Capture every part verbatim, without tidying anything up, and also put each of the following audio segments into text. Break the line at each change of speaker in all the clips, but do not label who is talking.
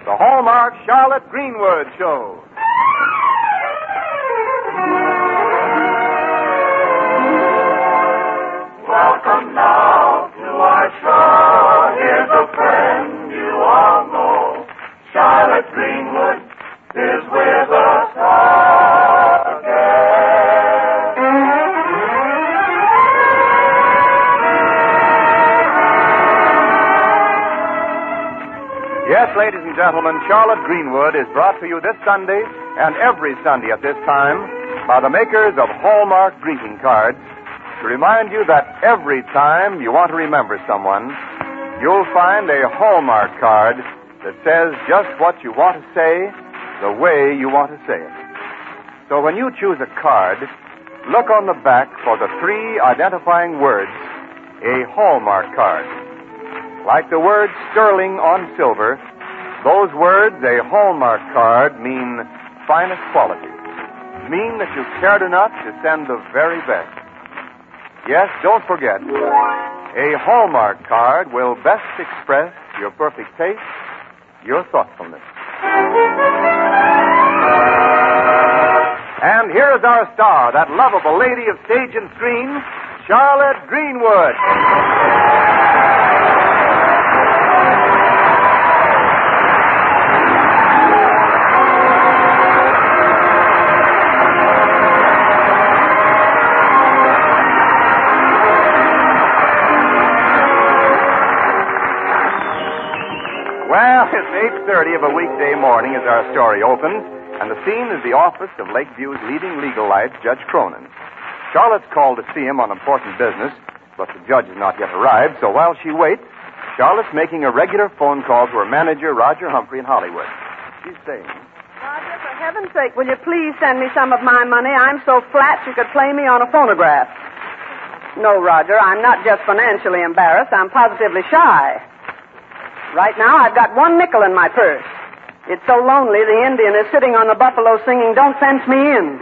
the Hallmark Charlotte Greenwood Show.
Welcome now to our show. Here's a friend you all know. Charlotte Greenwood is with us
Yes, ladies and gentlemen, Charlotte Greenwood is brought to you this Sunday and every Sunday at this time by the makers of Hallmark greeting cards to remind you that every time you want to remember someone, you'll find a Hallmark card that says just what you want to say the way you want to say it. So when you choose a card, look on the back for the three identifying words, a Hallmark card. Like the word sterling on silver, those words, a Hallmark card, mean finest quality. Mean that you've cared enough to send the very best. Yes, don't forget, a Hallmark card will best express your perfect taste, your thoughtfulness. And here is our star, that lovable lady of stage and screen, Charlotte Greenwood. Well, it's eight thirty of a weekday morning as our story opens, and the scene is the office of Lakeview's leading legal light, Judge Cronin. Charlotte's called to see him on important business, but the judge has not yet arrived, so while she waits, Charlotte's making a regular phone call to her manager, Roger Humphrey, in Hollywood. She's saying,
Roger, for heaven's sake, will you please send me some of my money? I'm so flat you could play me on a phonograph. No, Roger, I'm not just financially embarrassed. I'm positively shy. Right now, I've got one nickel in my purse. It's so lonely, the Indian is sitting on the buffalo singing, "Don't fence me in."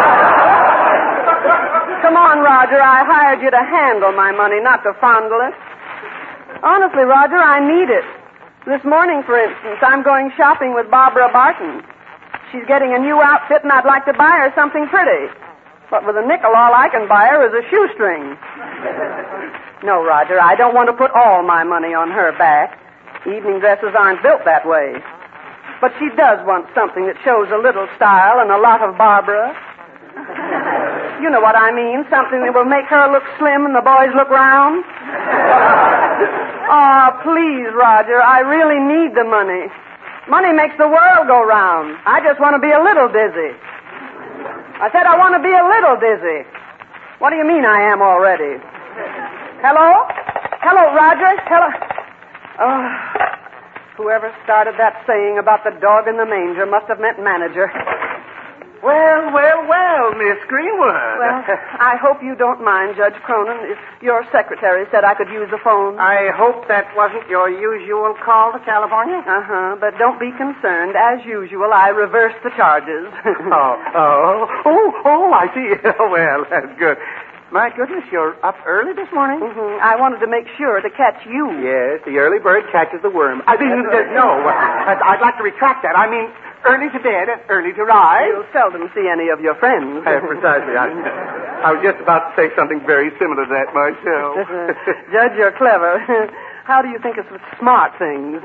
Come on, Roger, I hired you to handle my money, not to fondle it. Honestly, Roger, I need it. This morning, for instance, I'm going shopping with Barbara Barton. She's getting a new outfit, and I'd like to buy her something pretty. But with a nickel, all I can buy her is a shoestring. No, Roger, I don't want to put all my money on her back. Evening dresses aren't built that way. But she does want something that shows a little style and a lot of Barbara. You know what I mean, something that will make her look slim and the boys look round. Oh, please, Roger, I really need the money. Money makes the world go round. I just want to be a little dizzy. I said I want to be a little dizzy. What do you mean I am already? Hello? Hello, Roger? Hello? Oh, whoever started that saying about the dog in the manger must have meant manager.
Well, well, well, Miss Greenwood.
Well, I hope you don't mind, Judge Cronin. If your secretary said I could use the phone.
I hope that wasn't your usual call to California.
Uh-huh, but don't be concerned. As usual, I reversed the charges.
oh, oh, oh, oh, I see. Well, that's good. My goodness, you're up early this morning?
Mm-hmm. I wanted to make sure to catch you.
Yes, the early bird catches the worm. I mean, uh, no, I'd, I'd like to retract that. I mean, early to bed and early to rise.
You'll seldom see any of your friends.
Uh, precisely. I, I was just about to say something very similar to that myself.
Judge, you're clever. How do you think it's with smart things?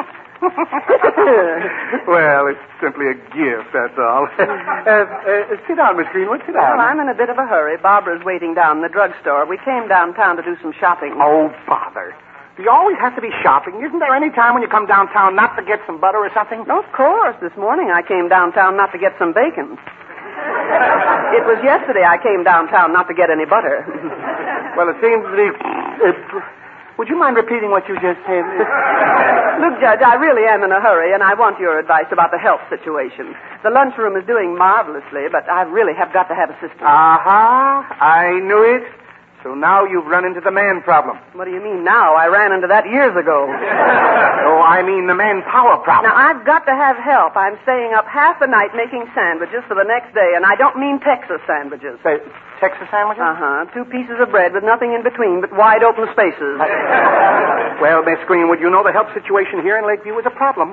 Well, it's simply a gift, that's all. uh, uh, sit down, Miss Greenwood, sit down.
Well, I'm in a bit of a hurry. Barbara's waiting down in the drugstore. We came downtown to do some shopping.
Oh, bother. Do you always have to be shopping? Isn't there any time when you come downtown not to get some butter or something?
Oh, of course. This morning I came downtown not to get some bacon. It was yesterday I came downtown not to get any butter.
Well, it seems to be... Uh, would you mind repeating what you just said?
Look, Judge, I really am in a hurry, and I want your advice about the health situation. The lunchroom is doing marvelously, but I really have got to have assistance.
Uh-huh. I knew it. So now you've run into the man problem.
What do you mean now? I ran into that years ago.
Oh, I mean the manpower problem.
Now, I've got to have help. I'm staying up half the night making sandwiches for the next day, and I don't mean Texas sandwiches.
Say, Texas sandwiches?
Uh-huh. Two pieces of bread with nothing in between but wide open spaces.
Well, Miss Greenwood, you know the help situation here in Lakeview is a problem.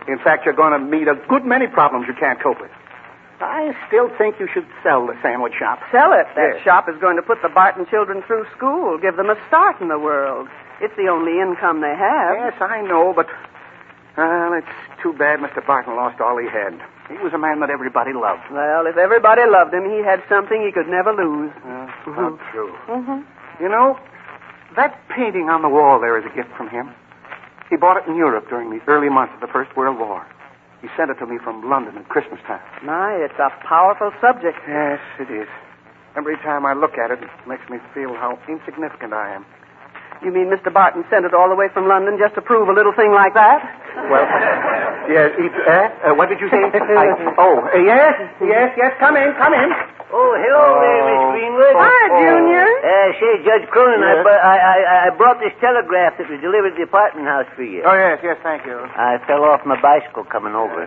In fact, you're going to meet a good many problems you can't cope with. I still think you should sell the sandwich shop.
Sell it? That
Yes.
shop is going to put the Barton children through school, give them a start in the world. It's the only income they have.
Yes, I know, but... Well, it's too bad Mister Barton lost all he had. He was a man that everybody loved.
Well, if everybody loved him, he had something he could never lose.
Uh, not true.
Mm-hmm.
You know, that painting on the wall there is a gift from him. He bought it in Europe during the early months of the First World War. He sent it to me from London at Christmas time.
My, it's a powerful subject.
Yes, it is. Every time I look at it, it makes me feel how insignificant I am.
You mean Mister Barton sent it all the way from London just to prove a little thing like that?
Well, yes, he, uh, uh, what did you say? I, oh, uh, yes, yes, yes, come in, come in.
Oh, hello there, Miss Greenwood.
Hi, Junior.
Uh, say, Judge Cronin,
Yes?
I, bu- I, I, I brought this telegraph that was delivered to the apartment house for you.
Oh, yes, yes, thank you.
I fell off my bicycle coming over.
Oh,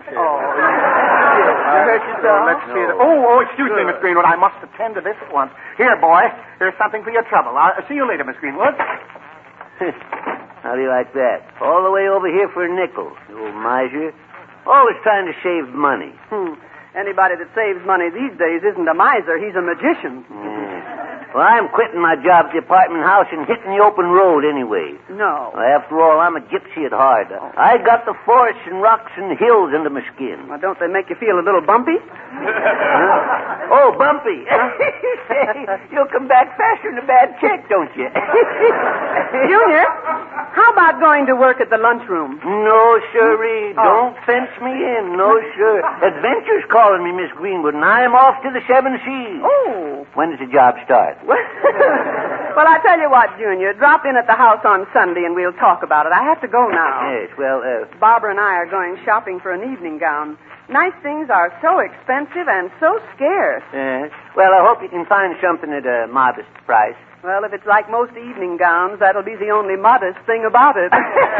you hurt
Uh,
yourself?
let's see. The, oh, oh, excuse me, Miss Greenwood. I must attend to this at once. Here, boy, here's something for your trouble. I'll see you later, Miss Greenwood.
How do you like that? All the way over here for a nickel, you old miser. Always trying to save money.
Hmm. Anybody that saves money these days isn't a miser. He's a magician.
Yeah. Well, I'm quitting my job at the apartment house and hitting the open road anyway.
No.
Well, after all, I'm a gypsy at heart. I got the forests and rocks and hills under my skin.
Well, don't they make you feel a little bumpy?
Huh? Oh, Bumpy. You'll come back faster than a bad chick, don't you?
Junior, how about going to work at the lunchroom?
No, sirree.
Oh.
Don't fence me in. No, sir. Adventure's calling me, Miss Greenwood, and I'm off to the seven seas.
Oh.
When does the job start?
Well, I tell you what, Junior, drop in at the house on Sunday and we'll talk about it. I have to go now.
Yes, well, uh...
Barbara and I are going shopping for an evening gown. Nice things are so expensive and so scarce.
Yes. Well, I hope you can find something at a modest price.
Well, if it's like most evening gowns, that'll be the only modest thing about it.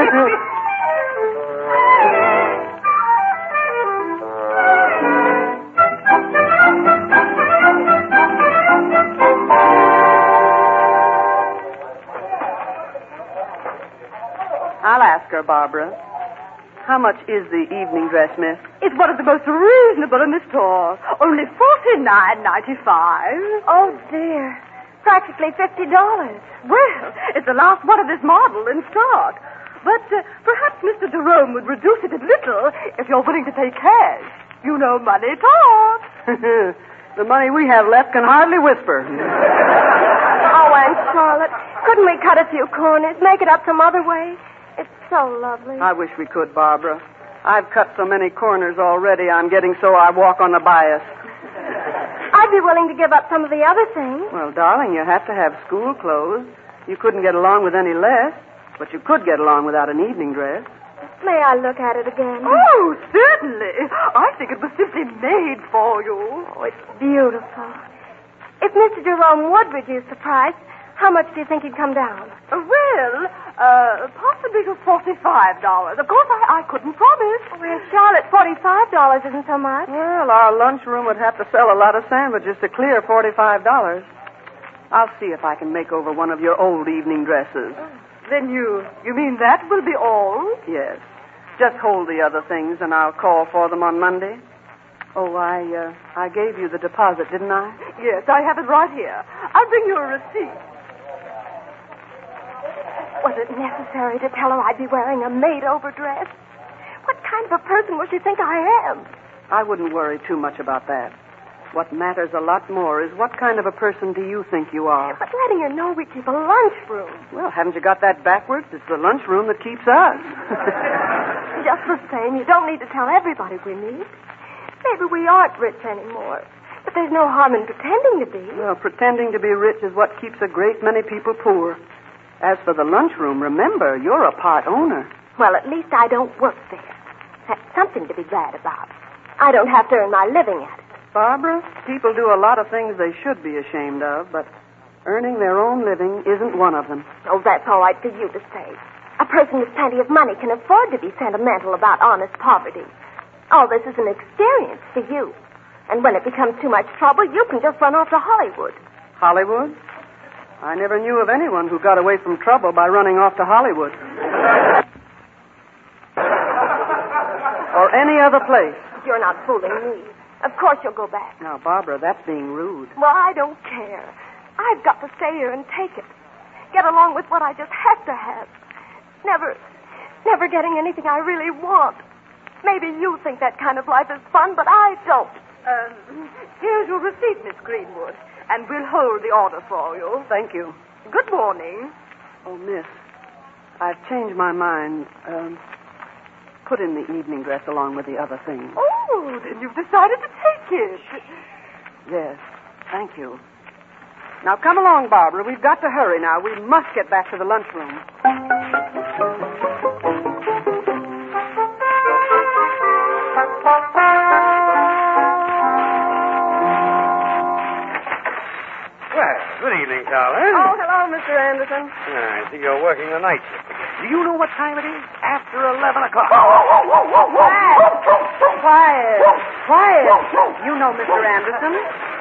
I'll ask her, Barbara. How much is the evening dress, miss?
It's one of the most reasonable in the store. Only forty-nine ninety-five.
Oh, dear. Practically fifty dollars.
Well, it's the last one of this model in stock. But uh, perhaps Mister Jerome would reduce it a little if you're willing to pay cash. You know, money talks.
The money we have left can hardly whisper.
Oh, Aunt Charlotte, couldn't we cut a few corners, make it up some other way? It's so lovely.
I wish we could, Barbara. I've cut so many corners already, I'm getting so I walk on the bias.
I'd be willing to give up some of the other things.
Well, darling, you have to have school clothes. You couldn't get along with any less, but you could get along without an evening dress.
May I look at it again?
Oh, certainly. I think it was simply made for you.
Oh, it's beautiful. If Mister Jerome would reduce the price, how much do you think he'd come down?
Uh, well, uh, possibly to forty-five dollars. Of course, I, I couldn't promise.
Well, Charlotte, forty-five dollars isn't so much.
Well, our lunchroom would have to sell a lot of sandwiches to clear forty-five dollars. I'll see if I can make over one of your old evening dresses.
Then you, you mean that will be all?
Yes. Just hold the other things, and I'll call for them on Monday. Oh, I, uh, I gave you the deposit, didn't I?
Yes, I have it right here. I'll bring you a receipt.
Was it necessary to tell her I'd be wearing a made-over dress? What kind of a person will she think I am?
I wouldn't worry too much about that. What matters a lot more is what kind of a person do you think you are?
But letting her know we keep a lunchroom.
Well, haven't you got that backwards? It's the lunchroom that keeps us.
Just the same, you don't need to tell everybody we meet. Maybe we aren't rich anymore. But there's no harm in pretending to be.
Well, pretending to be rich is what keeps a great many people poor. As for the lunchroom, remember, you're a part owner.
Well, at least I don't work there. That's something to be glad about. I don't have to earn my living at it.
Barbara, people do a lot of things they should be ashamed of, but earning their own living isn't one of them.
Oh, that's all right for you to say. A person with plenty of money can afford to be sentimental about honest poverty. All this is an experience for you. And when it becomes too much trouble, you can just run off to Hollywood.
Hollywood? I never knew of anyone who got away from trouble by running off to Hollywood. any other place.
You're not fooling me. Of course you'll go back.
Now, Barbara, that's being rude.
Well, I don't care. I've got to stay here and take it. Get along with what I just have to have. Never, never getting anything I really want. Maybe you think that kind of life is fun, but I don't.
Um, here's your receipt, Miss Greenwood, and we'll hold the order for you.
Thank you.
Good morning.
Oh, miss, I've changed my mind. Um, put in the evening dress along with the other things.
Oh, then you've decided to take it.
Yes, thank you. Now, come along, Barbara. We've got to hurry now. We must get back to the lunchroom.
Well, good evening, Charlotte.
Oh, hello, Mister Anderson.
I see you're working the night shift again. Do you know what time it is? After eleven o'clock.
Quiet. Quiet. Quiet. You know Mister Anderson.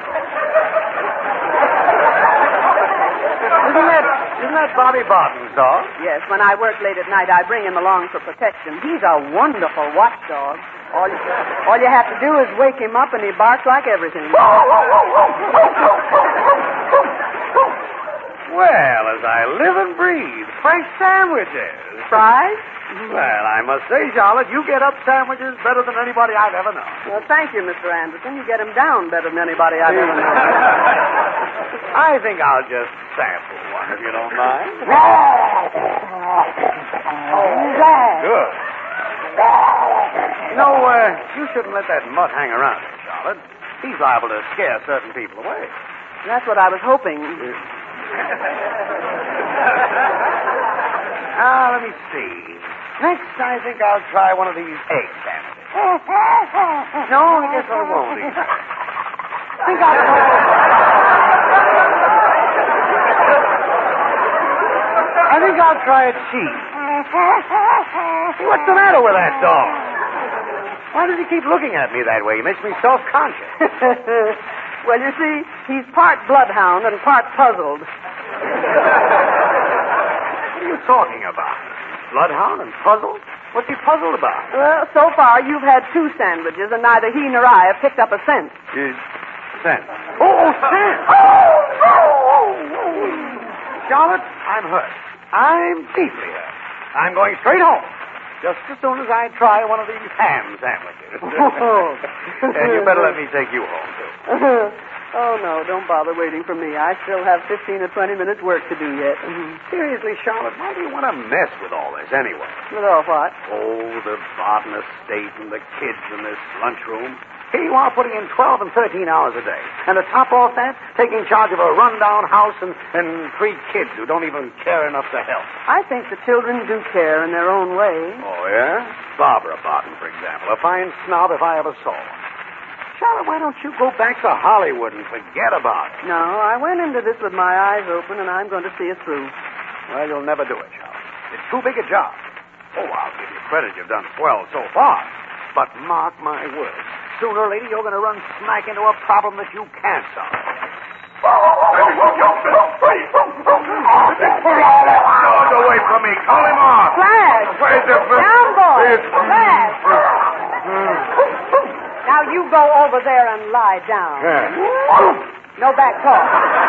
Isn't that, isn't that Bobby Barton's dog?
Yes, when I work late at night, I bring him along for protection. He's a wonderful watchdog. All you, all you have to do is wake him up, and he barks like everything.
Well, as I live and breathe, fresh sandwiches.
Fries?
Well, I must say, Charlotte, you get up sandwiches better than anybody I've ever known.
Well, thank you, Mister Anderson. You get him down better than anybody I've ever known.
I think I'll just sample one, if you don't mind. Good. You know, uh, you shouldn't let that mutt hang around here, Charlotte. He's liable to scare certain people away.
That's what I was hoping.
Now, let me see. Next, I think I'll try one of these egg sandwiches. No, I guess I won't. I think I'll try... I think I'll try a cheese. What's the matter with that dog? Why does he keep looking at me that way? He makes me self-conscious.
Well, you see, he's part bloodhound and part puzzled.
What are you talking about? Bloodhound and puzzled? What's he puzzled about?
Well, so far, you've had two sandwiches, and neither he nor I have picked up a cent.
Is cent? Oh, cent! Oh, oh, oh, oh. Charlotte, I'm hurt. I'm deeply hurt. I'm going straight home. Just as soon as I try one of these ham sandwiches. And you better let me take you home, too.
Oh, no, don't bother waiting for me. I still have fifteen or twenty minutes work to do yet.
Seriously, Charlotte, why do you want to mess with all this anyway?
With all what?
Oh, the Barton estate and the kids in this lunchroom. Here you are putting in twelve and thirteen hours a day. And to top off that, taking charge of a rundown house and, and three kids who don't even care enough to help.
I think the children do care in their own way.
Oh, yeah? Barbara Barton, for example. A fine snob if I ever saw one. Charlotte, why don't you go back to Hollywood and forget about it?
No, I went into this with my eyes open, and I'm going to see it through.
Well, you'll never do it, Charlotte. It's too big a job. Oh, I'll give you credit. You've done swell so far. But mark my words. Sooner or later, you're going to run smack into a problem that you can't solve. Dogs away from me. Call him off.
Flash!
Where's the...
Down, boy! Flash! Now you go over there and lie down.
Yeah.
No back talk.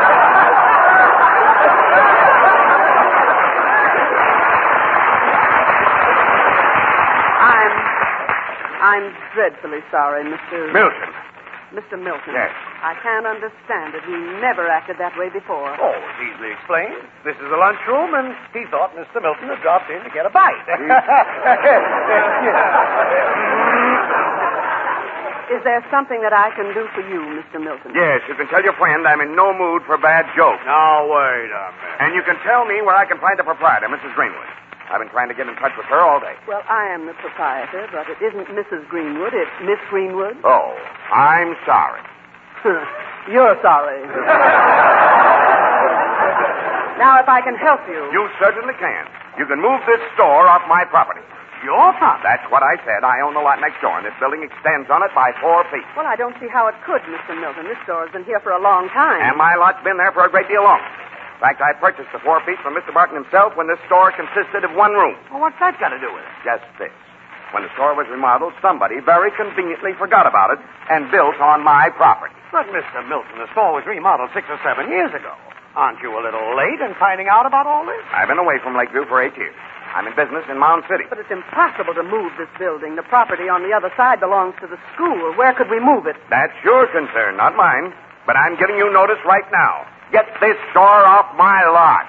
I'm... I'm dreadfully sorry, Mister
Milton.
Mister Milton.
Yes.
I can't understand it. He never acted that way before.
Oh, it's easily explained. This is the lunchroom, and he thought Mister Milton had dropped in to get a bite.
Is there something that I can do for you, Mister Milton?
Yes, you can tell your friend I'm in no mood for bad jokes.
Now, wait a minute.
And you can tell me where I can find the proprietor, Missus Greenwood. I've been trying to get in touch with her all day.
Well, I am the proprietor, but it isn't Missus Greenwood. It's Miss Greenwood.
Oh, I'm sorry.
You're sorry. Now, if I can help you.
You certainly can. You can move this store off my property.
Your property?
That's what I said. I own the lot next door, and this building extends on it by four feet.
Well, I don't see how it could, Mister Milton. This store has been here for a long time.
And my lot's been there for a great deal longer. In fact, I purchased the four feet from Mister Barton himself when this store consisted of one room.
Well, what's that got to do with it?
Just this.
When the store was remodeled, somebody very conveniently forgot about it and built on my property.
But, Mister Milton, the store was remodeled six or seven years ago. Aren't you a little late in finding out about all this?
I've been away from Lakeview for eight years. I'm in business in Mound City.
But it's impossible to move this building. The property on the other side belongs to the school. Where could we move it?
That's your concern, not mine. But I'm giving you notice right now. Get this store off my lot.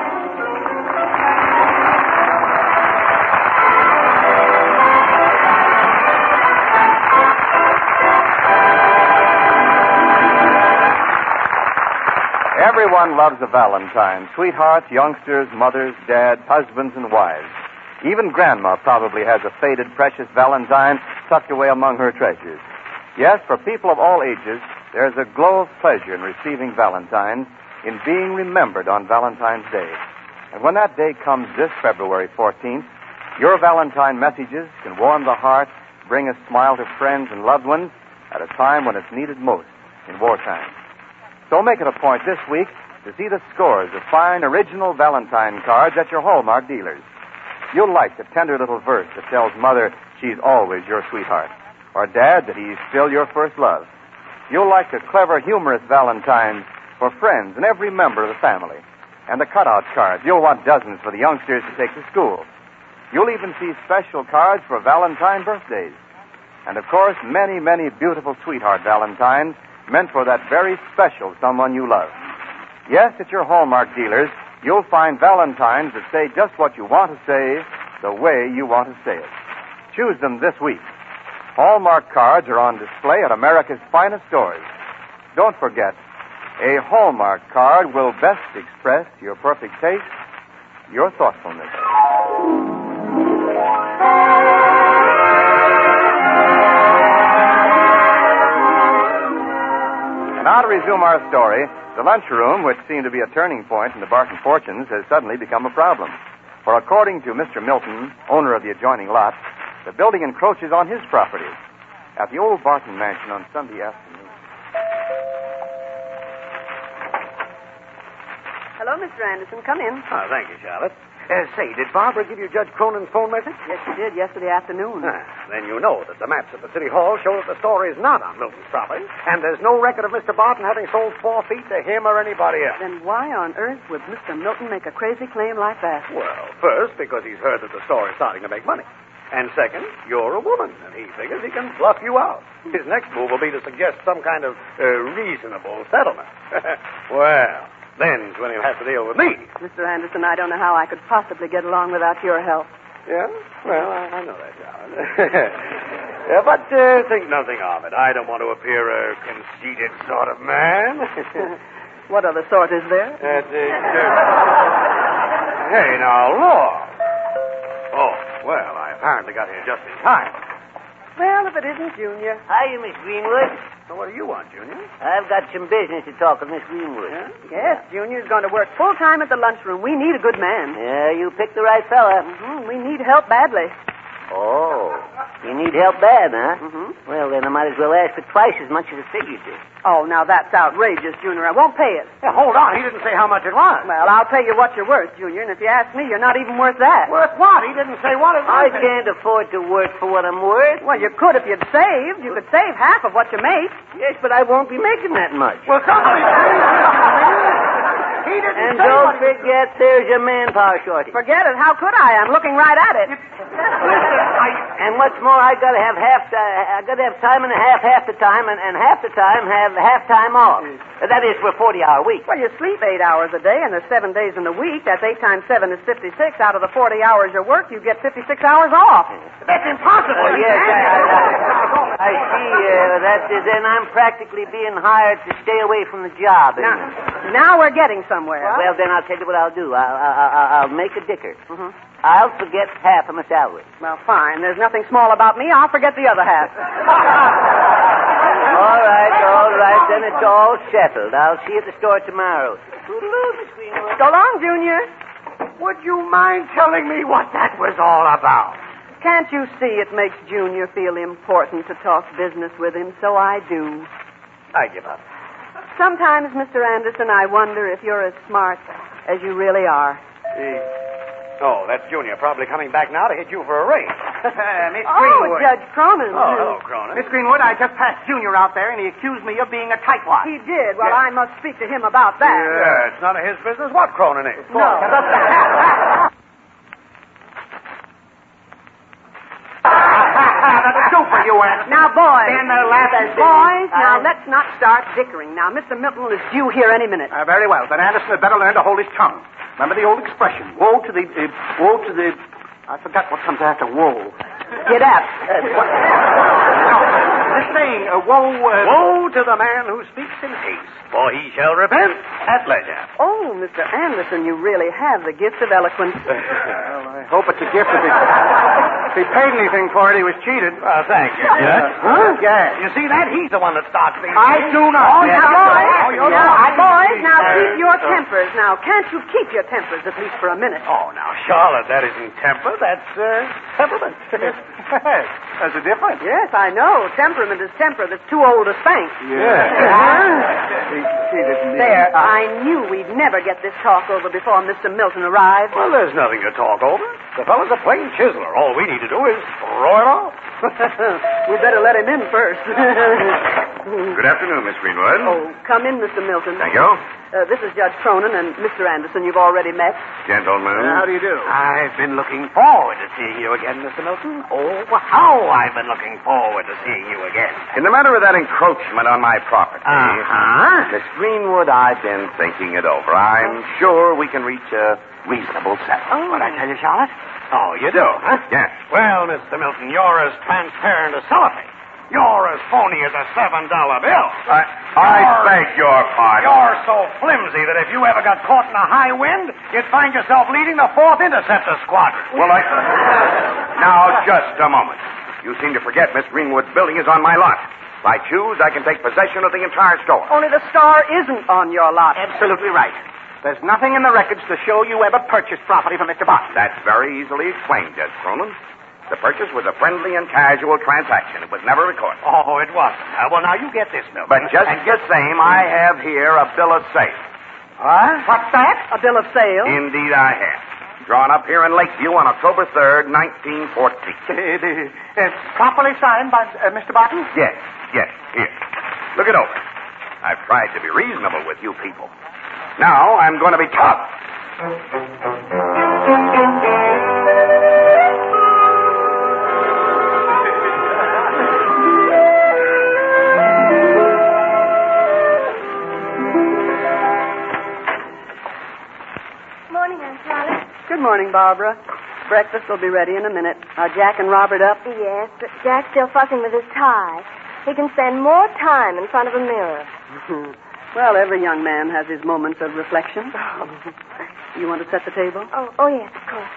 Everyone loves a Valentine. Sweethearts, youngsters, mothers, dads, husbands, and wives. Even Grandma probably has a faded, precious Valentine tucked away among her treasures. Yes, for people of all ages, there's a glow of pleasure in receiving Valentines, in being remembered on Valentine's Day. And when that day comes this February fourteenth, your Valentine messages can warm the heart, bring a smile to friends and loved ones at a time when it's needed most in wartime. So make it a point this week to see the scores of fine original Valentine cards at your Hallmark dealers. You'll like the tender little verse that tells Mother she's always your sweetheart, or Dad that he's still your first love. You'll like the clever, humorous Valentines for friends and every member of the family. And the cutout cards. You'll want dozens for the youngsters to take to school. You'll even see special cards for Valentine birthdays. And, of course, many, many beautiful sweetheart Valentines meant for that very special someone you love. Yes, at your Hallmark dealers, you'll find Valentines that say just what you want to say, the way you want to say it. Choose them this week. Hallmark cards are on display at America's finest stores. Don't forget, a Hallmark card will best express your perfect taste, your thoughtfulness. Now to resume our story, the lunchroom, which seemed to be a turning point in the Barton fortunes, has suddenly become a problem. For according to Mister Milton, owner of the adjoining lot, the building encroaches on his property. At the old Barton mansion on Sunday afternoon.
Hello, Mister Anderson. Come in.
Oh, thank you, Charlotte. Uh, say, did Barbara give you Judge Cronin's phone message?
Yes, she did yesterday afternoon.
Ah, then you know that the maps at the City Hall show that the store is not on Milton's property, and there's no record of Mister Barton having sold four feet to him or anybody else.
Then why on earth would Mister Milton make a crazy claim like that?
Well, first, because he's heard that the store is starting to make money. And second, you're a woman, and he figures he can bluff you out. His next move will be to suggest some kind of uh, reasonable settlement. Well, then's when he'll have to deal with me.
Mister Anderson, I don't know how I could possibly get along without your help.
Yeah? Well, I, I know that, John. Yeah, but uh, think nothing of it. I don't want to appear a conceited sort of man.
What other sort is there?
That is, uh... Hey, now, Law. Oh, well, I apparently got here just in time.
Well, if it isn't Junior.
Hiya, Miss Greenwood.
So what do you want, Junior?
I've got some business to talk with Miss Greenwood.
Yeah?
Yes, Junior's going to work full time at the lunchroom. We need a good man.
Yeah, you picked the right fella.
Mm-hmm. We need help badly.
Oh, you need help bad, huh?
Mm-hmm.
Well, then I might as well ask for twice as much as the figure did.
Oh, now that's outrageous, Junior. I won't pay it.
Yeah, hold on. He didn't say how much it was.
Well, I'll pay you what you're worth, Junior, and if you ask me, you're not even worth that.
Worth what? He didn't say what it was.
I can't afford to work for what I'm worth.
Well, you could if you'd saved. You could save half of what you make.
Yes, but I won't be making that much.
Well, somebody He didn't
And
say
don't
what...
forget there's a manpower shortage.
Forget it. How could I? I'm looking right at it.
Listen, I...
And what's more, I gotta have half. Uh, I gotta have time and a half half the time, and, and half the time have half time off. Uh, that is for a forty-hour week.
Well, you sleep eight hours a day, and there's seven days in the week. That's eight times seven is fifty-six. Out of the forty hours you work, you get fifty-six hours off.
That's impossible.
Oh, yes, I, I, I see. Uh, that is, then I'm practically being hired to stay away from the job.
Now, now we're getting somewhere.
Well, then I'll tell you what I'll do. I'll, I'll, I'll make a dicker.
Mm-hmm.
I'll forget half of my salary.
Well, fine. There's nothing small about me. I'll forget the other half.
All right, all right. Then it's all settled. I'll see you at the store tomorrow. Toodaloo, Miss Greenwood.
So long, Junior.
Would you mind telling me what that was all about?
Can't you see it makes Junior feel important to talk business with him? So I do.
I give up.
Sometimes, Mister Anderson, I wonder if you're as smart as you really are.
Uh, Oh, that's Junior, probably coming back now to hit you for a raise.
Miss
Oh,
Greenwood.
Judge Cronin.
Oh, hello, Cronin.
Miss Greenwood, I just passed Junior out there, and he accused me of being a tightwad.
He did. Well,
Yes.
I must speak to him about that.
Yeah, it's none of his business what Cronin is.
No.
That'll do for you, Anderson.
Now, boys.
Stand there laughing.
Boys, now
Uh,
let's not start dickering. Now, Mister Milton is due here any minute.
Uh, very well. Then Anderson had better learn to hold his tongue. Remember the old expression, woe to the... Uh, woe to the... I forgot what comes after woe.
Get up.
This saying, uh, woe... Uh,
Woe to the man who speaks in haste, for he shall repent at leisure.
Oh, Mister Anderson, you really have the gift of eloquence.
Well, I hope it's a gift. If he, if he paid anything for it, he was cheated.
Well, thank you, Judge.
Huh? Yeah.
You see that? He's the one that starts things.
I do not.
Oh,
Yes,
now,
sir.
boys,
Oh, you're
now,
right.
boys, now keep your tempers. Now, can't you keep your tempers at least for a minute?
Oh, now, Charlotte, that isn't temper. That's, uh, temperament.
There's a difference.
Yes, I know. Temperament is temper that's too old to spank.
He cheated me.
There, I knew we'd never get this talk over before Mister Milton arrived.
Well, there's nothing to talk over. The fellow's a plain chiseler. All we need to do is throw it off.
We'd better let him in first.
Good afternoon, Miss Greenwood.
Oh, come in, Mister Milton.
Thank you.
Uh, this is Judge Cronin and Mister Anderson. You've already met.
Gentlemen.
How do you do?
I've been looking forward to seeing you again, Mister Milton. Oh, how I've been looking forward to seeing you again.
In the matter of that encroachment on my property,
Uh-huh.
Miss Greenwood, I've been thinking it over. I'm sure we can reach a reasonable settlement.
What I tell you, Charlotte? Oh, you do, huh?
Yes.
Well, Mister Milton, you're as transparent as cellophane. You're as phony as a seven dollar bill.
I, I beg your pardon.
You're so flimsy that if you ever got caught in a high wind, you'd find yourself leading the fourth Interceptor Squadron.
Well, I... Now, just a moment. You seem to forget Miss Greenwood's building is on my lot. If I choose, I can take possession of the entire store.
Only the star isn't on your lot.
Absolutely right. There's nothing in the records to show you ever purchased property from Mister Barton.
That's very easily explained, Judge Cronin. The purchase was a friendly and casual transaction. It was never recorded.
Oh, it wasn't. Uh, well, now you get this, Milton.
But just the same, I have here a bill of sale.
What?
What's that? A bill of sale?
Indeed, I have. Drawn up here in Lakeview on October third, nineteen fourteen.
Uh, properly signed by uh, Mister Barton?
Yes, yes, here. Look it over. I've tried to be reasonable with you people. Now I'm going to be tough.
Morning, Aunt Charlotte.
Good morning, Barbara. Breakfast will be ready in a minute. Are Jack and Robert up?
Yes, but Jack's still fussing with his tie. He can spend more time in front of a mirror.
Well, every young man has his moments of reflection. You want to set the table?
Oh, oh yes, of course.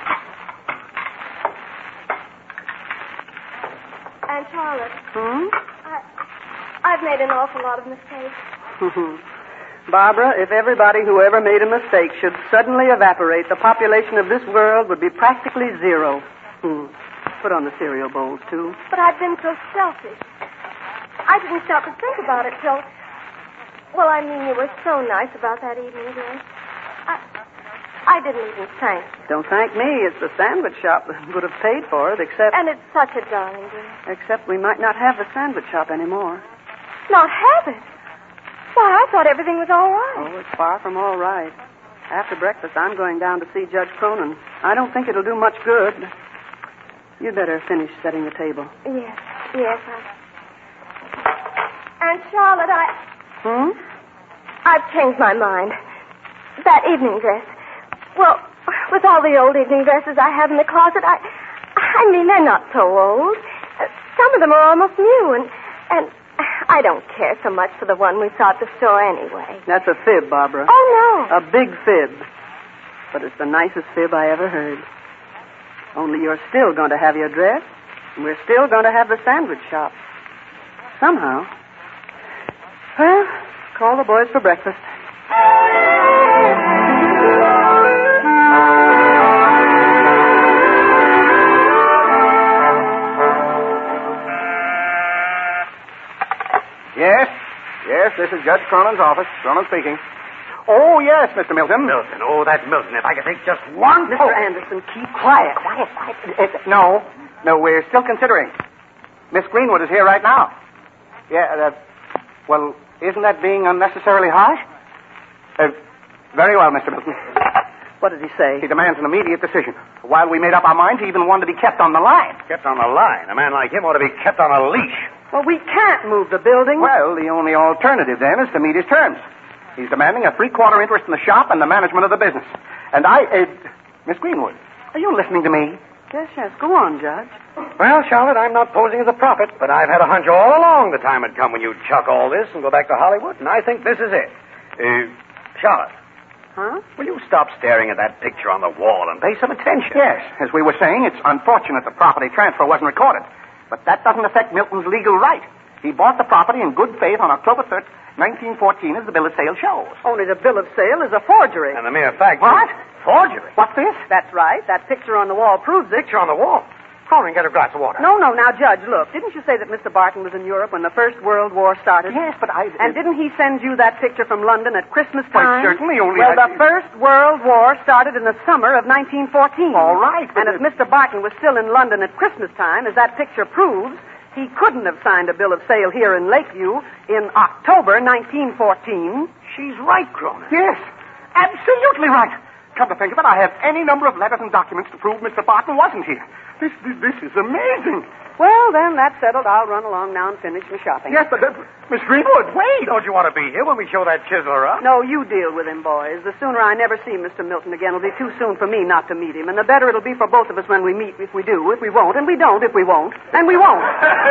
Aunt Charlotte,
Hmm?
I, I've made an awful lot of mistakes.
Barbara, if everybody who ever made a mistake should suddenly evaporate, the population of this world would be practically zero. Hmm. Put on the cereal bowls, too.
But I've been so selfish. I didn't stop to think about it till... Well, I mean, you were so nice about that evening dress. I, I didn't even thank you.
Don't thank me. It's the sandwich shop that would have paid for it, except...
And it's such a darling dress.
Except we might not have the sandwich shop anymore.
Not have it? Why, I thought everything was all right.
Oh, it's far from all right. After breakfast, I'm going down to see Judge Cronin. I don't think it'll do much good. You'd better finish setting the table.
Yes, yes, I... Aunt Charlotte, I...
Hmm?
I've changed my mind. That evening dress. Well, with all the old evening dresses I have in the closet, I... I mean, they're not so old. Uh, Some of them are almost new, and... And I don't care so much for the one we saw at the store anyway.
That's a fib, Barbara.
Oh, no.
A big fib. But it's the nicest fib I ever heard. Only you're still going to have your dress, and we're still going to have the sandwich shop. Somehow. Well, call the boys for breakfast.
Yes? Yes, this is Judge Cronin's office. Cronin speaking. Oh, yes, Mister Milton.
Milton, oh, that Milton. If I could take just one
Mister
poke.
Anderson, keep quiet.
Quiet, quiet. Uh, no, no, we're still considering. Miss Greenwood is here right now. Yeah, uh, well, isn't that being unnecessarily harsh? Uh, very well, Mister Milton.
What did he say?
He demands an immediate decision. While we made up our minds, he even wanted to be kept on the line.
Kept on the line. A man like him ought to be kept on a leash.
Well, we can't move the building.
Well, the only alternative then is to meet his terms. He's demanding a three-quarter interest in the shop and the management of the business. And I, uh, Miss Greenwood, are you listening to me?
Yes, yes. Go on, Judge.
Well, Charlotte, I'm not posing as a prophet, but I've had a hunch all along the time had come when you'd chuck all this and go back to Hollywood, and I think this is it. Uh, Charlotte.
Huh?
Will you stop staring at that picture on the wall and pay some attention?
Yes. As we were saying, it's unfortunate the property transfer wasn't recorded. But that doesn't affect Milton's legal right. He bought the property in good faith on October third, nineteen fourteen, as the bill of sale shows.
Only the bill of sale is a forgery.
And the mere fact...
What?
Forgery?
What's this?
That's right. That picture on the wall proves it.
Picture on the wall. Call and get a glass of water.
No, no. Now, Judge, look. Didn't you say that Mister Barton was in Europe when the First World War started?
Yes, but I...
And didn't he send you that picture from London at Christmas
Why,
time?
certainly, only
Well,
I-
the First World War started in the summer of nineteen fourteen.
All right, but
And if Mister Barton was still in London at Christmas time, as that picture proves, he couldn't have signed a bill of sale here in Lakeview in October nineteen fourteen.
She's right, Cronin. Yes, absolutely right. Come to think of it, I have any number of letters and documents to prove Mister Barton wasn't here. This, this, this is amazing.
Well, then, that's settled. I'll run along now and finish my shopping.
Yes, but, uh, Miss Greenwood, wait.
Don't you want to be here when we show that chiseler up?
No, you deal with him, boys. The sooner I never see Mister Milton again, it'll be too soon for me not to meet him. And the better it'll be for both of us when we meet, if we do, if we won't, and we don't, if we won't, and we won't.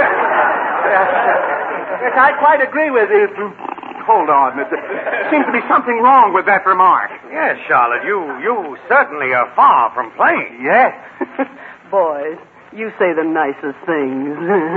Yes, I quite agree with you. Hold on. There seems to be something wrong with that remark.
Yes, Charlotte, you you certainly are far from plain.
Yes.
Boys, you say the nicest things.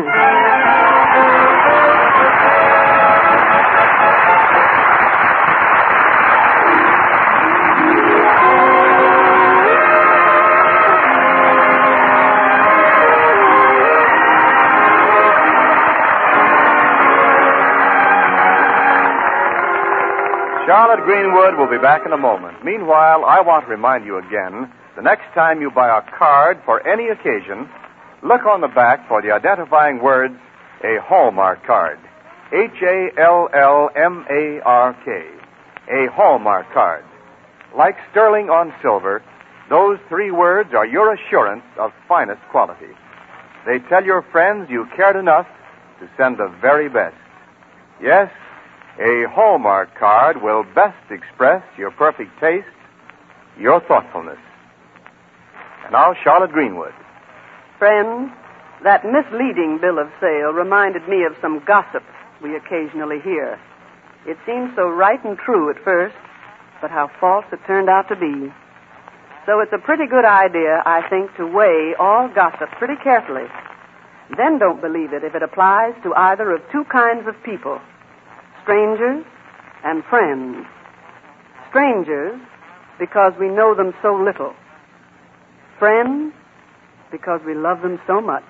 Charlotte Greenwood will be back in a moment. Meanwhile, I want to remind you again, the next time you buy a card for any occasion, look on the back for the identifying words, a Hallmark card. H A L L M A R K. A Hallmark card. Like sterling on silver, those three words are your assurance of finest quality. They tell your friends you cared enough to send the very best. Yes, a Hallmark card will best express your perfect taste, your thoughtfulness. And now, Charlotte Greenwood.
Friends, that misleading bill of sale reminded me of some gossip we occasionally hear. It seemed so right and true at first, but how false it turned out to be. So it's a pretty good idea, I think, to weigh all gossip pretty carefully. Then don't believe it if it applies to either of two kinds of people. Strangers and friends. Strangers, because we know them so little. Friends, because we love them so much.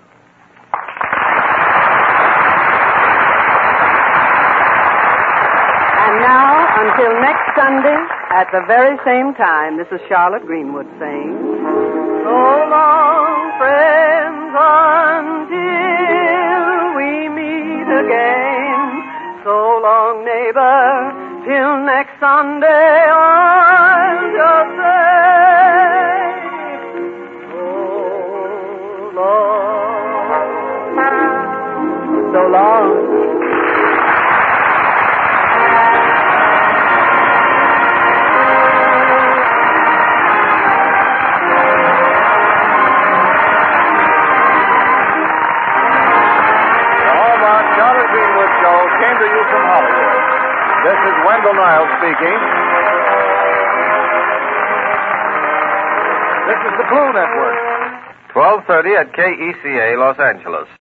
And now, until next Sunday, at the very same time, this is Charlotte Greenwood saying, so long, friends, until we meet again. So long, neighbor, till next Sunday, I'll just say, so long, so long.
Came to you from Hollywood. This is Wendell Niles speaking. This is the Blue Network.
twelve thirty at K E C A, Los Angeles.